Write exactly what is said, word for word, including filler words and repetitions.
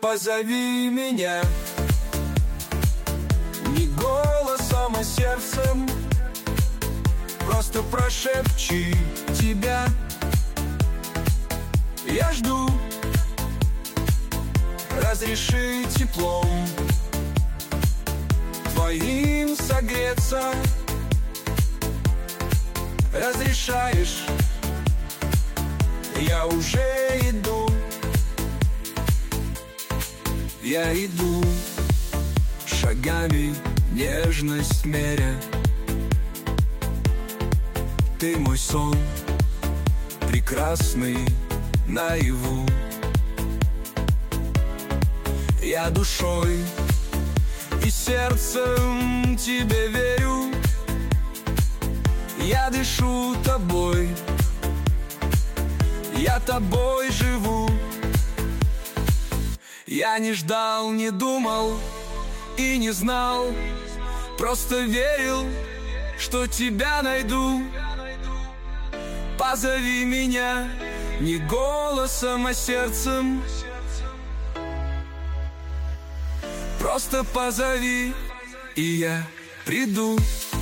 позови меня. Не голосом, а сердцем. Просто прошепчи тебя. Я жду. Разреши теплом твоим согреться. Разрешаешь, я уже иду. Я иду шагами, нежность меря. Ты мой сон, прекрасный наяву. Я душой и сердцем тебе верю. Я дышу тобой, я тобой живу. Я не ждал, не думал и не знал, просто верил, что тебя найду. Позови меня не голосом, а сердцем. Просто позови, и я приду.